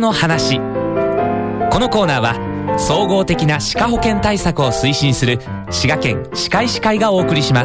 の話。このコーナーは総合的な歯科保険対策を推進する滋賀県歯科医師会がお送りします。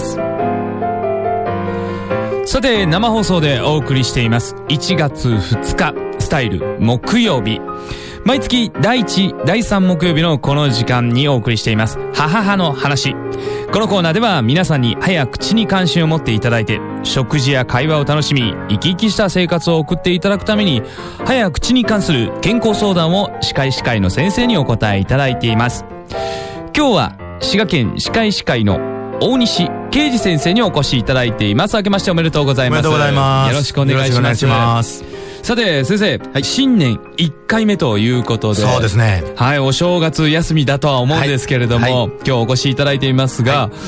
さて、生放送でお送りしています1月2日スタイル木曜日、毎月第1、第3木曜日のこの時間にお送りしています母の話。このコーナーでは皆さんに歯や口に関心を持っていただいて、食事や会話を楽しみ、生き生きした生活を送っていただくために、歯や口に関する健康相談を歯科医師会の先生にお答えいただいています。今日は滋賀県歯科医師会の大西啓二先生にお越しいただいています。明けましておめでとうございます。 おめでとうございます。 よろしくお願いします。さて先生、はい、新年1回目ということで、 そうですね、 はい、お正月休みだとは思うんですけれども、はいはい、今日お越しいただいていますが、はい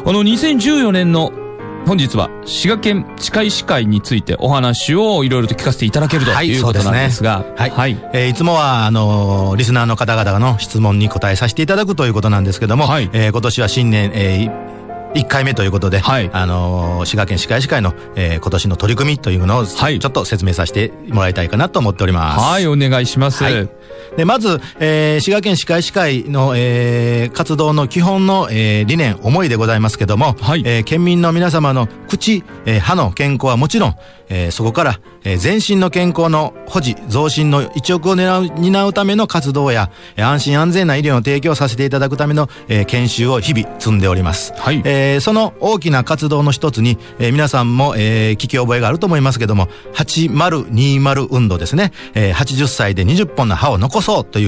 、2014年の本日は滋賀県歯科医師会についてお話をいろいろと聞かせていただけるということなんですが、 はいはい、いつもはリスナーの方々の質問に答えさせていただくということなんですけども、はい、今年は新年、1回目ということで、はい、滋賀県歯科医師会の、今年の取り組みというのを、はい、ちょっと説明させてもらいたいかなと思っております。 はい、お願いします。はい、 でまず、滋賀県歯科医師会の、活動の基本の、理念、思いでございますけども、はい、県民の皆様の口、歯の健康はもちろん、そこから、全身の健康の保持、増進の一翼を担うための活動や、安心安全な医療の提供をさせていただくための、研修を日々積んでおります。はい、その大きな活動の一つに、皆さんも、聞き覚えがあると思いますけども、8020運動ですね。80歳で20本の歯を残そうという、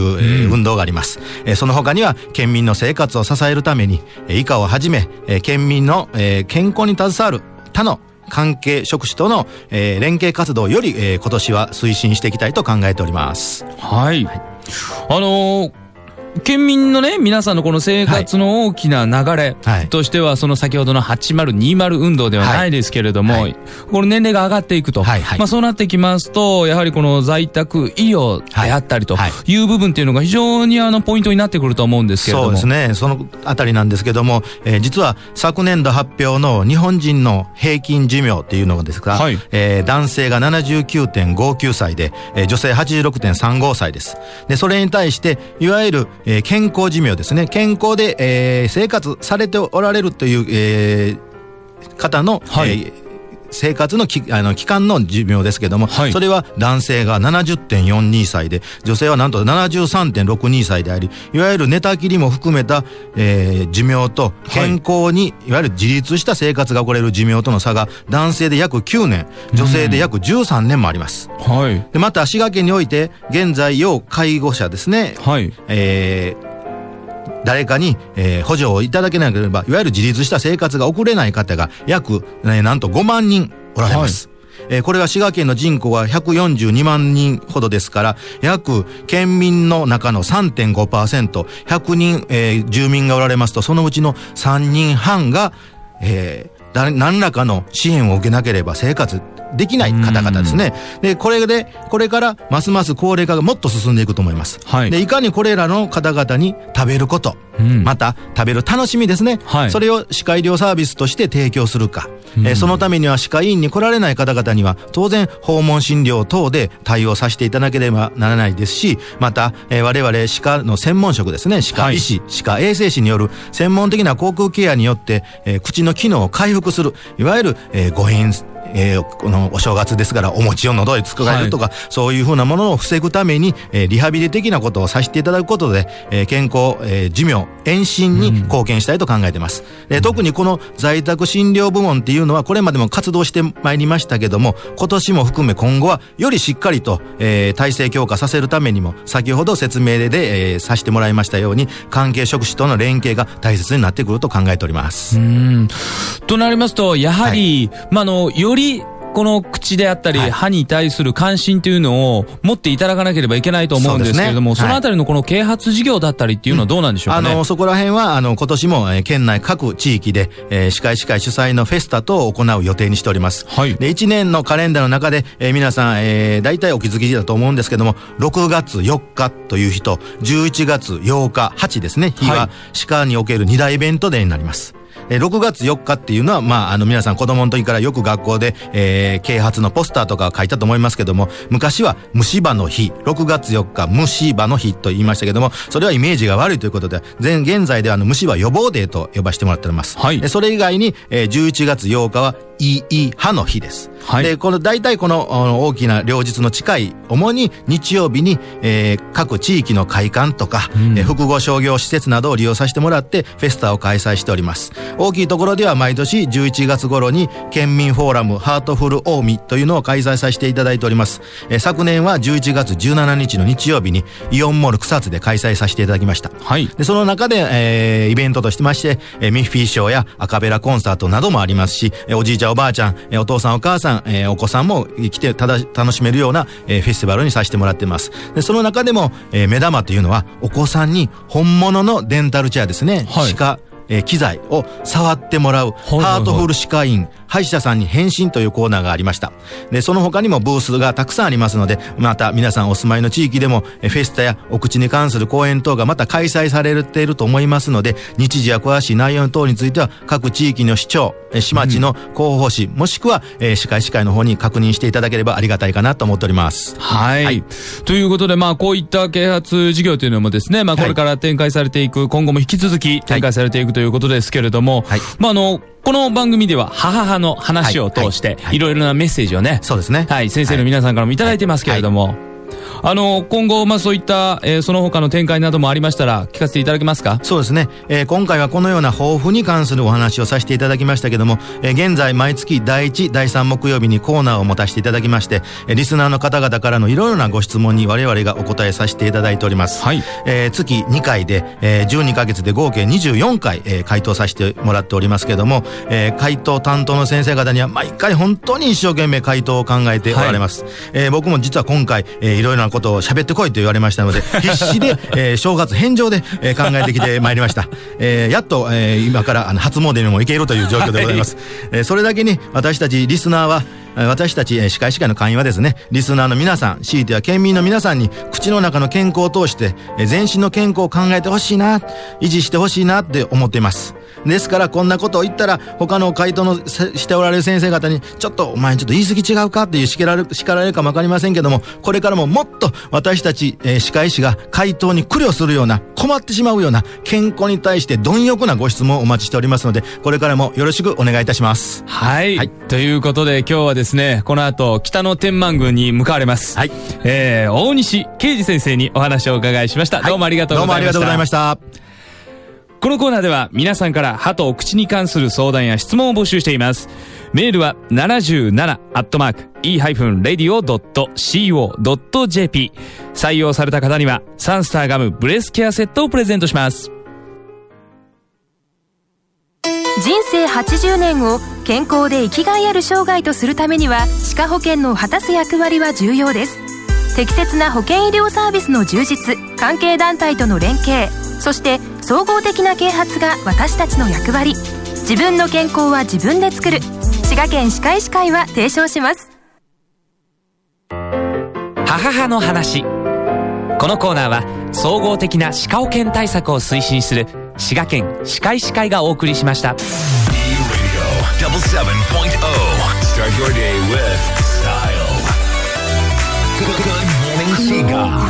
運動があります。その他には、県民の生活を支えるために、医科をはじめ、県民の、健康に携わる他の関係職種との、連携活動をより、今年は推進していきたいと考えております。 はい。はい、県民のね、皆さんのこの生活の大きな流れとしては、その先ほどの8020運動ではないですけれども、はいはい、この年齢が上がっていくと、はいはい、まあそうなってきますと、やはりこの在宅医療であったりという部分っていうのが非常にポイントになってくると思うんですけれども。 そうですね、そのあたりなんですけども、実は昨年度発表の日本人の平均寿命っていうのがですが、はい、男性が 79.59 歳で、女性 86.35 歳です。で、それに対して、いわゆる健康寿命ですね。健康で、生活されておられるという、方の、はい、生活の期間の寿命ですけども、はい、それは男性が 70.42 歳で、女性はなんと 73.62 歳であり、いわゆる寝たきりも含めた、寿命と健康に、いわゆる自立した生活が起これる寿命との差が、男性で約9年、女性で約13年もあります。はい、でまた、滋賀県において、現在、要介護者ですね。はい、誰かに、補助をいただけなければ、いわゆる自立した生活が送れない方が約、なんと5万人おられます。はい、これは滋賀県の人口は142万人ほどですから、約県民の中の 3.5%、100人、住民がおられますと、そのうちの3人半が、何らかの支援を受けなければ生活できない方々ですね。で、これからますます高齢化がもっと進んでいくと思います。はい、で、いかにこれらの方々に食べること、また食べる楽しみですね。はい、それを歯科医療サービスとして提供するか。そのためには歯科医院に来られない方々には当然訪問診療等で対応させていただければならないですし、また、我々歯科の専門職ですね、歯科医師、はい、歯科衛生士による専門的な口腔ケアによって、口の機能を回復する、いわゆる、誤嚥、このお正月ですからお餅を喉につかえるとか、はい、そういうふうなものを防ぐために、リハビリ的なことをさせていただくことで、健康、寿命、延伸に貢献したいと考えています。特にこの在宅診療部門っていうのはこれまでも活動してまいりましたけども、今年も含め今後はよりしっかりと、体制強化させるためにも、先ほど説明で、させてもらいましたように関係職種との連携が大切になってくると考えております。 となりますと、やはり、はい、よりこの口であったり、はい、歯に対する関心というのを持っていただかなければいけないと思うんですけれども、 そのあたりのこの啓発事業だったりっていうのはどうなんでしょうかね。 そこら辺は今年も、県内各地域で、歯科医師会主催のフェスタ等を行う予定にしております。はい、で1年のカレンダーの中で、皆さん、大体お気づきだと思うんですけども、6月4日という日と11月8日8ですね、日は歯科における2大イベントデーになります。 6月4日っていうのは、皆さん子供の時からよく学校で、啓発のポスターとか書いたと思いますけども、昔は虫歯の日、6月4日虫歯の日と言いましたけども、それはイメージが悪いということで、現在では虫歯予防デーと呼ばせてもらっております。はい。それ以外に、11月8日はいい歯の日です。はい。で、大体この大きな両日の近い、主に日曜日に、各地域の会館とか、複合商業施設などを利用させてもらってフェスタを開催しております。大きいところでは毎年11月頃に県民フォーラムハートフル近江というのを開催させていただいております。昨年は11月17日の日曜日にイオンモール草津で開催させていただきました。はい。で、その中で、イベントとしてまして、ミッフィーショーやアカペラコンサートなどもありますし、おじいちゃんおばあちゃん、お父さんお母さん、お子さんも来て楽しめるような、フェスティバルにさせてもらっています。で、その中でも、目玉というのはお子さんに本物のデンタルチェアですね。はい。機材を触ってもらう、ハートフル歯科医院、歯医者さんに変身というコーナーがありました。で、その他にもブースがたくさんありますので、また皆さんお住まいの地域でも、フェスタやお口に関する講演等がまた開催されていると思いますので、日時や詳しい内容等については、各地域の市長、市町の広報誌、もしくは、歯科医師会の方に確認していただければありがたいかなと思っております。はい。はい。 ということで、こういった啓発事業というのもですね、これから展開されていく、今後も引き続き展開されていくということですけれども、はい。この番組では、母の話を通して、いろいろなメッセージをね、そうですね。はい、先生の皆さんからもいただいてますけれども、今後、そういった、その他の展開などもありましたら、聞かせていただけますか？ そうですね。今回はこのような抱負に関するお話をさせていただきましたけども、現在、毎月第1、第3木曜日にコーナーを持たせていただきまして、リスナーの方々からのいろいろなご質問に我々がお答えさせていただいております。はい。月2回で、12ヶ月で合計24回、回答させてもらっておりますけども、回答担当の先生方には毎回本当に一生懸命回答を考えておられます。はい。僕も実は今回、いろいろなことを喋ってこいと言われましたので、必死で、正月返上で、考えてきてまいりました。やっと、今から初詣にも行けるという状況でございます。それだけに私たちリスナーは、私たち歯科医師会の会員はですね、リスナーの皆さん、強いては県民の皆さんに口の中の健康を通して全身の健康を考えてほしいな、維持してほしいなって思っています。ですからこんなことを言ったら他の回答のしておられる先生方にちょっとお前ちょっと言い過ぎ違うかっていう叱られるかもわかりませんけども、これからももっと私たち歯科医師が回答に苦慮するような、困ってしまうような健康に対して貪欲なご質問をお待ちしておりますので、これからもよろしくお願いいたします。 はい、はい、ということで今日はですね、この後北の天満宮に向かわれます、はい、大西啓二先生にお話をお伺いしました、はい、どうもありがとうございました。どうもありがとうございました。このコーナーでは皆さんから歯とお口に関する相談や質問を募集しています。メールは 77@e-radio.co.jp、 採用された方にはサンスターガムブレスケアセットをプレゼントします。 人生80年を健康で生きがいある生涯とするためには、歯科保険の果たす役割は重要です。適切な保険医療サービスの充実、関係団体との連携、そして総合的な啓発が私たちの役割。自分の健康は自分で作る。滋賀県歯科医師会は提唱します。 母の話。このコーナーは総合的な歯科保険対策を推進する滋賀県歯科医師会がお送りしました。 Start your day with style. Good morning, Shiga.